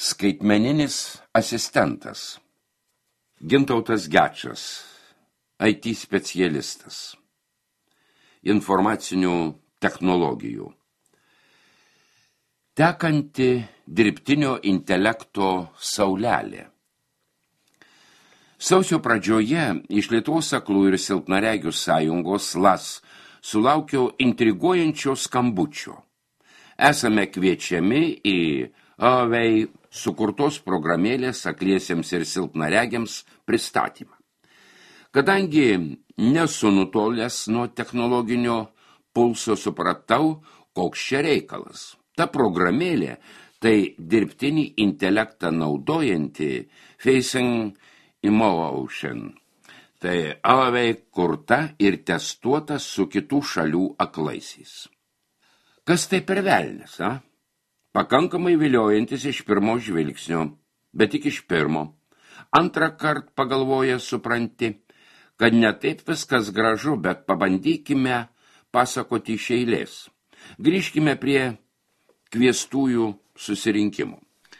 Skaitmeninis asistentas. Gintautas Gečas, IT specialistas. Informacinių technologijų. Tekanti dirbtinio intelekto saulelė. Sausio pradžioje iš Lietuvos aklų ir silpnaregių sąjungos LAS sulaukiau intriguojančio skambučio. Esame kviečiami į Huawei sukurtos programėlės akliesiems ir silpnaregiams pristatymą. Kadangi nesu nutolęs nuo technologinio pulso, supratau, koks čia reikalas. Ta programėlė tai dirbtinį intelektą naudojanti Facing Emotion. Tai Huawei kurta ir testuota su kitų šalių aklaisiais. Kas tai per velnias, a? Pakankamai viliojantis iš pirmo žvilgsnio, bet tik iš pirmo. Antrą kartą pagalvojęs supranti, kad ne taip viskas gražu, bet pabandykime pasakoti iš eilės. Grįžkime prie kviestųjų susirinkimų.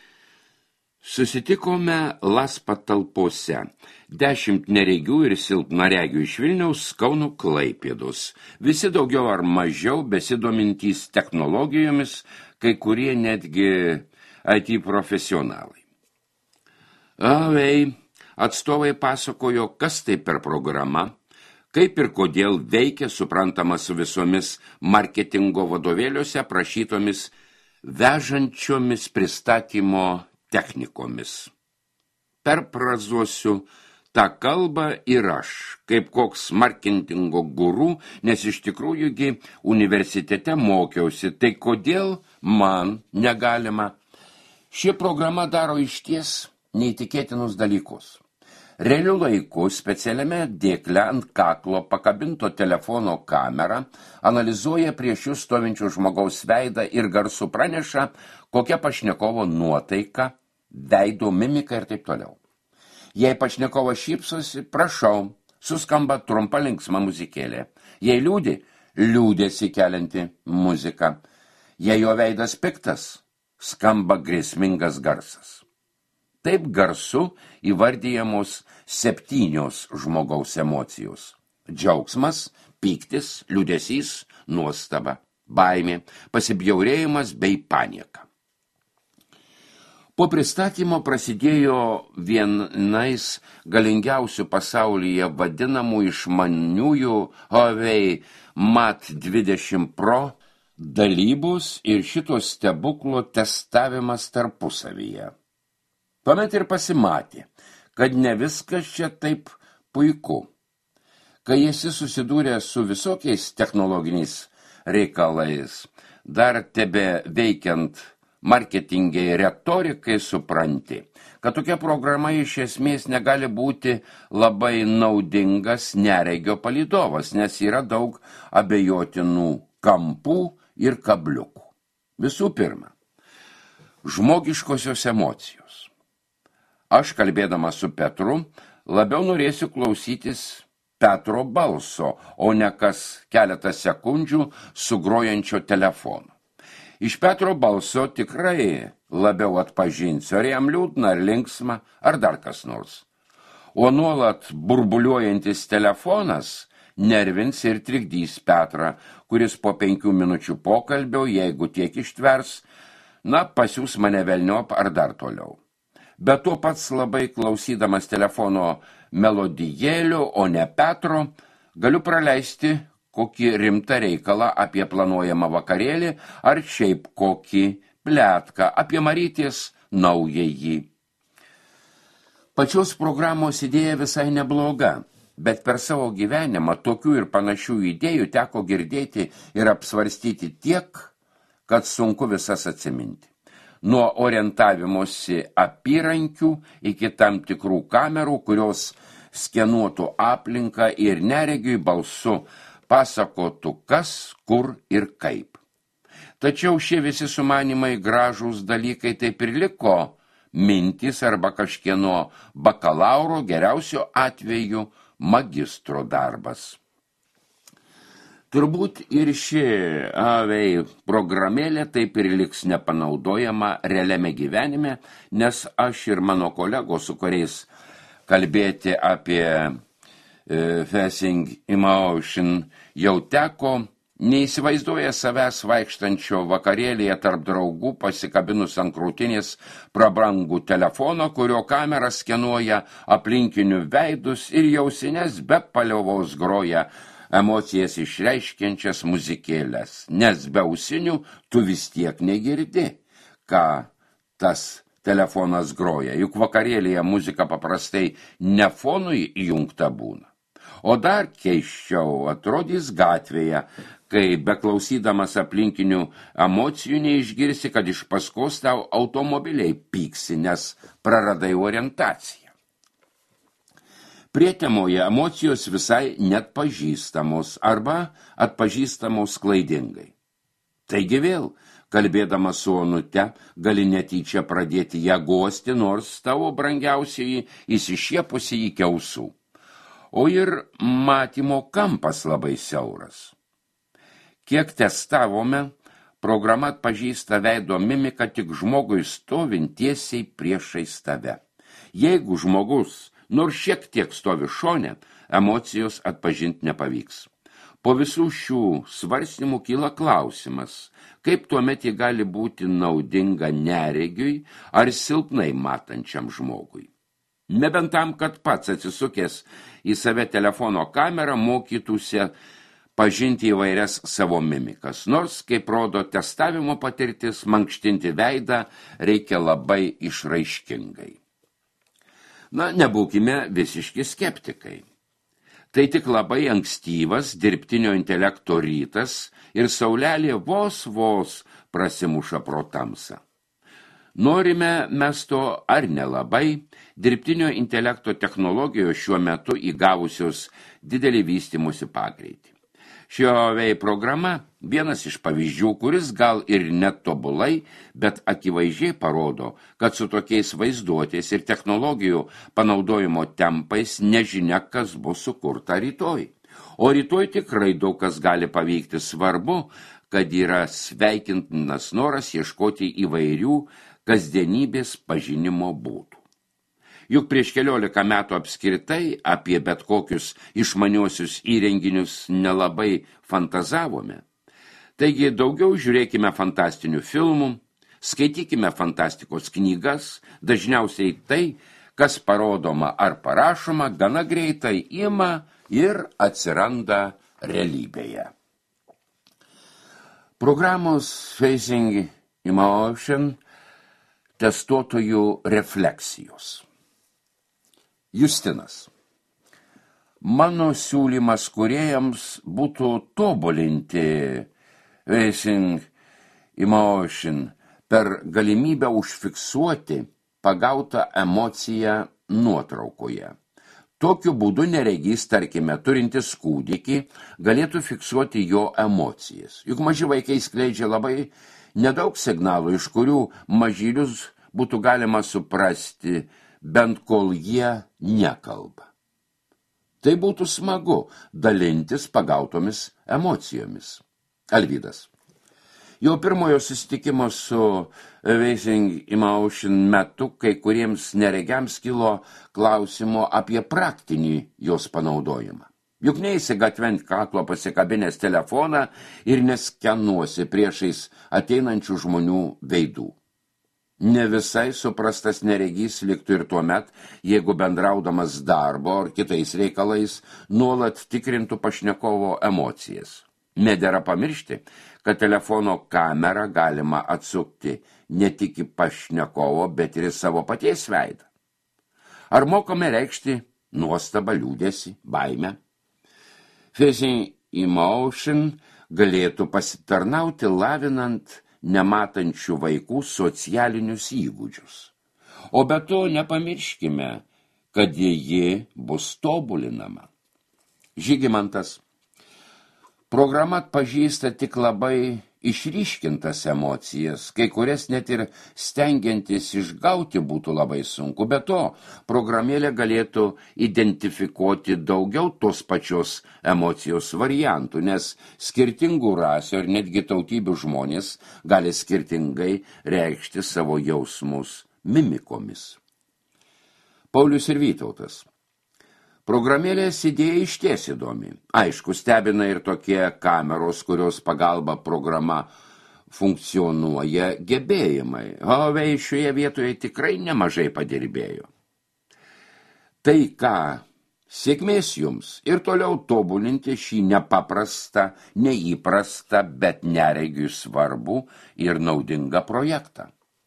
Susitikome LAS patalpose. 10 neregių ir silpnaregių iš Vilniaus, Kauno, Klaipėdos. Visi daugiau ar mažiau besidomintys technologijomis, kai kurie netgi IT profesionalai. Huawei atstovai pasakojo, kas tai per programa, kaip ir kodėl veikia, suprantama su visomis marketingo vadovėliuose aprašytomis vežančiomis pristatymo technikomis. Perfrazuosiu tą kalbą ir aš, kaip koks marketingo guru, nes iš tikrųjųgi universitete mokiausi, tai kodėl man negalima? Ši programa daro išties neįtikėtinus dalykus. Realiu laiku specialiame dėkle ant kaklo pakabinto telefono kamerą analizuoja prieš jų stovinčių žmogaus veidą ir garsu praneša, kokia pašnekovo nuotaika, veido mimika ir taip toliau. Jei pašnekovas šypsosi, prašau, suskamba trumpa linksma muzikėlė. Jei liūdi, liūdėsi kelianti muzika. Jei jo veidas piktas, skamba grėsmingas garsas. Taip garsu įvardyjamos 7 žmogaus emocijos. Džiaugsmas, pyktis, liūdesys, nuostaba, baimė, pasibjaurėjimas bei panieka. Po pristatymo prasidėjo vienais galingiausių pasaulyje vadinamų išmaniųjų Huawei Mate 20 Pro dalybos ir šito stebuklo testavimas tarpusavyje. Tuomet ir pasimatė, kad ne viskas čia taip puiku. Kai esi susidūręs su visokiais technologiniais reikalais, dar tebe veikiant marketingiai retorikai supranti, kad tokia programa iš esmės negali būti labai naudingas neregio palydovas, nes yra daug abejotinų kampų ir kabliukų. Visų pirma, žmogiškosios emocijos. Aš, kalbėdamas su Petru, labiau norėsiu klausytis Petro balso, o ne kas keletą sekundžių su grojančio telefono. Iš Petro balso tikrai labiau atpažinsiu, ar jam liūdna, ar linksma, ar dar kas nors. O nuolat burbuliuojantis telefonas nervins ir trikdys Petrą, kuris po 5 minučių pokalbio, jeigu tiek ištvers, pasiūs mane velniop ar dar toliau. Bet tuo pats labai klausydamas telefono melodijėlių, o ne Petro, galiu praleisti kokį rimtą reikalą apie planuojamą vakarėlį ar šiaip kokį pletką apie Marytės naująjį. Pačios programos idėja visai nebloga, bet per savo gyvenimą tokių ir panašių idėjų teko girdėti ir apsvarstyti tiek, kad sunku visas atsiminti. Nuo orientavimosi apyrankių iki tam tikrų kamerų, kurios skenuotų aplinką ir neregiui balsu pasakotų kas, kur ir kaip. Tačiau šie visi sumanymai gražūs dalykai taip ir liko mintys arba kažkieno bakalauro, geriausio atveju magistro darbas. Turbūt ir ši Huawei programėlė taip ir liks nepanaudojama realiame gyvenime, nes aš ir mano kolegos, su kuriais kalbėti apie Facing Emotion jau teko, neįsivaizduoja savęs vaikštančio vakarėlėje tarp draugų pasikabinus ant krūtinės prabangų telefono, kurio kamera skenuoja aplinkinių veidus ir jausines be paliovos groja emocijas išreiškiančias muzikėlės, nes be ausinių tu vis tiek negirdi, ką tas telefonas groja, juk vakarėlėje muzika paprastai ne fonui įjungta būna. O dar keisčiau atrodys gatvėje, kai beklausydamas aplinkinių emocijų neišgirsi, kad iš paskos tau automobiliai pyksi, nes praradai orientaciją. Prietemoje emocijos visai net pažįstamos arba atpažįstamos klaidingai. Taigi vėl, kalbėdamas su onute, gali netyčia pradėti ją guosti, nors tavo brangiausiai įsišiepusi į kiausų. O ir matymo kampas labai siauras. Kiek testavome, programa atpažįsta veido mimiką tik žmogui stovint tiesiai priešais tave. Jeigu žmogus nors šiek tiek stovi šone, emocijos atpažinti nepavyks. Po visų šių svarstymų kyla klausimas, kaip tuomet ji gali būti naudinga neregiui ar silpnai matančiam žmogui. Nebent tam, kad pats atsisukęs į save telefono kamerą mokytųsi pažinti įvairias savo mimikas. Nors, kaip rodo testavimo patirtis, mankštinti veidą reikia labai išraiškingai. Nebūkime visiški skeptikai. Tai tik labai ankstyvas dirbtinio intelekto rytas ir saulelė vos prasimuša pro tamsą. Norime mes to ar nelabai, dirbtinio intelekto technologijos šiuo metu įgavusios didelį vystymosi pagreitį. Ši Huawei programa vienas iš pavyzdžių, kuris gal ir net tobulai, bet akivaizdžiai parodo, kad su tokiais vaizduotės ir technologijų panaudojimo tempais nežinia, kas bus sukurta rytoj. O rytoj tikrai daug kas gali pavykti. Svarbu, kad yra sveikintinas noras ieškoti įvairių kasdienybės pažinimo būdų. Juk prieš 14 metų apskritai apie bet kokius išmaniuosius įrenginius nelabai fantazavome. Taigi daugiau žiūrėkime fantastinių filmų, skaitykime fantastikos knygas, dažniausiai tai, kas parodoma ar parašoma, gana greitai ima ir atsiranda realybėje. Programos Facing Emotion testuotojų refleksijos. Justinas. Mano siūlymas kūrėjams būtų tobulinti Facing Emotion per galimybę užfiksuoti pagautą emociją nuotraukoje. Tokiu būdu neregys, tarkime, turintis kūdikį, galėtų fiksuoti jo emocijas. Juk maži vaikai skleidžia labai nedaug signalų, iš kurių mažylius būtų galima suprasti, bent kol jie nekalba. Tai būtų smagu dalintis pagautomis emocijomis. Alvydas. Jau pirmojo susitikimo su Facing Emotion metu kai kuriems neregiams kilo klausimo apie praktinį jos panaudojimą. Juk neisi gatvent kaklo pasikabinės telefoną ir neskenuosi priešais ateinančių žmonių veidų. Ne visai suprastas neregys liktų ir tuomet, jeigu bendraudamas darbo ar kitais reikalais nuolat tikrintų pašnekovo emocijas. Nedera pamiršti, kad telefono kamerą galima atsukti ne tik į pašnekovo, bet ir į savo paties veidą. Ar mokame reikšti nuostabą, liūdesį, baimę? Facing Emotion galėtų pasitarnauti lavinant nematančių vaikų socialinius įgūdžius. O be to nepamirškime, kad ji bus tobulinama. Žygimantas. Programa atpažįsta tik labai išryškintas emocijas, kai kurias net ir stengiantis išgauti būtų labai sunku, be to programėlė galėtų identifikuoti daugiau tos pačios emocijos variantų, nes skirtingų rasių ir netgi tautybių žmonės gali skirtingai reikšti savo jausmus mimikomis. Paulius ir Vytautas. Programėlės idėja išties įdomi. Aišku, stebina ir tokie kameros, kurios pagalba programa funkcionuoja gebėjimai. Huawei šioje vietoje tikrai nemažai padirbėjo. Tai ką, sėkmės jums ir toliau tobulinti šį nepaprastą, neįprastą, bet neregiui svarbų ir naudingą projektą.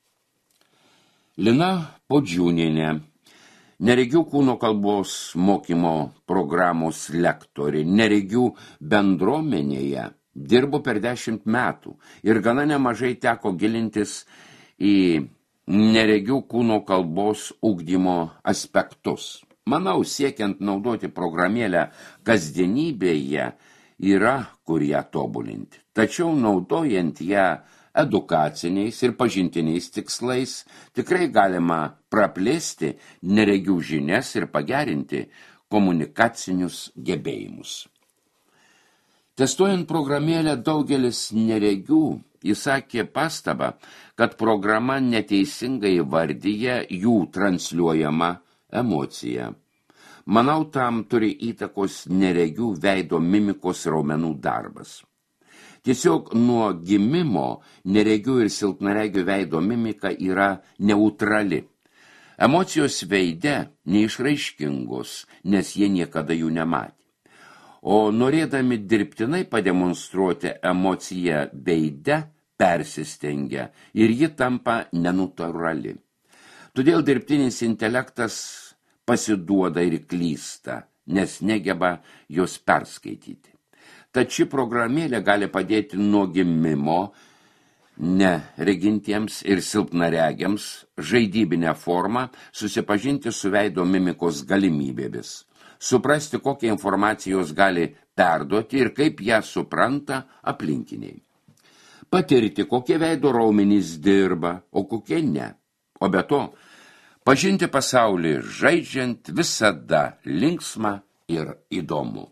Lina Podžiūnienė, neregių kūno kalbos mokymo programos lektorė, neregių bendruomenėje dirbo per 10 metų ir gana nemažai teko gilintis į neregių kūno kalbos ugdymo aspektus. Manau, siekiant naudoti programėlę kasdienybėje, yra kur ją tobulinti. Tačiau naudojant ją edukaciniais ir pažintiniais tikslais tikrai galima praplėsti neregių žinias ir pagerinti komunikacinius gebėjimus. Testuojant programėlę, daugelis neregių įsakė pastabą, kad programa neteisingai vardyja jų transliuojamą emociją. Manau, tam turi įtakos neregių veido mimikos raumenų darbas. Tiesiog nuo gimimo neregių ir silpnaregių veido mimika yra neutrali. Emocijos veide neišraiškingos, nes jie niekada jų nematė. O norėdami dirbtinai pademonstruoti emociją veide, persistengia ir ji tampa nenatūrali. Todėl dirbtinis intelektas pasiduoda ir klysta, nes negeba jos perskaityti. Tad ši programėlė gali padėti nuo gimimo neregintiems ir silpnaregiams žaidybinę formą susipažinti su veido mimikos galimybėmis, suprasti, kokią informacijos gali perduoti ir kaip ją supranta aplinkiniai. Patirti, kokie veido raumenys dirba, o kokie ne. O be to, pažinti pasaulį žaidžiant visada linksma ir įdomu.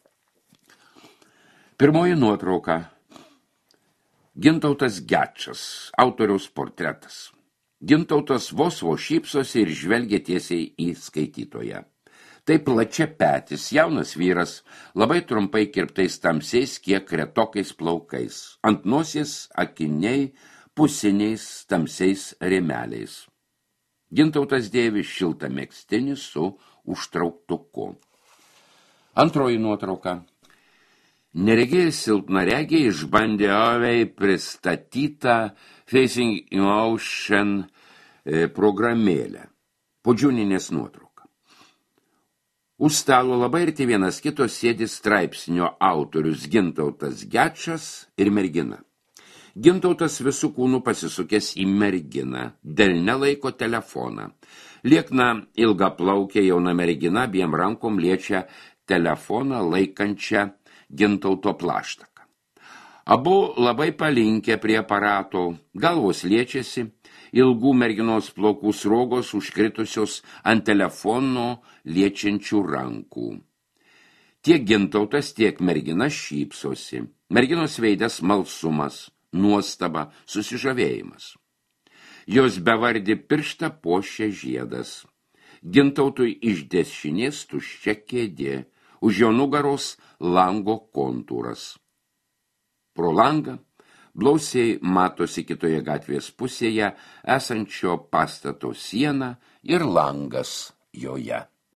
Pirmoji nuotrauka. Gintautas Gečas, autoriaus portretas. Gintautas vos šypsosi ir žvelgia tiesiai į skaitytoją. Tai plačia petis, jaunas vyras, labai trumpai kirptais tamsiais, kiek retokais plaukais. Ant nosies akiniai, pusiniais tamsiais rėmeliais. Gintautas dėvi šiltą megztinį su užtrauktuku. Antroji nuotrauka. Neregiai ir silpnaregiai išbandė Huawei pristatytą Facing Emotion programėlę. Podžiūninės nuotrauka. Už stalo labai arti vienas kito sėdi straipsnio autorius Gintautas Gečas ir mergina. Gintautas visų kūnų pasisukęs į merginą, delne laiko telefoną. Liekna ilgaplaukė jauna mergina abiem rankom liečia telefoną laikančią Gintauto plaštaką. Abu labai palinkę prie aparato, galvos liečiasi, ilgų merginos plaukų sruogos užkritusios ant telefono liečiančių rankų. Tiek Gintautas, tiek mergina šypsosi. Merginos veidas smalsumas, nuostaba, susižavėjimas. Jos bevardį pirštą puošia žiedas. Gintautui iš dešinės tuščia kėdė, už jo nugaros lango kontūras. Pro langą blausiai matosi kitoje gatvės pusėje esančio pastato siena ir langas joje.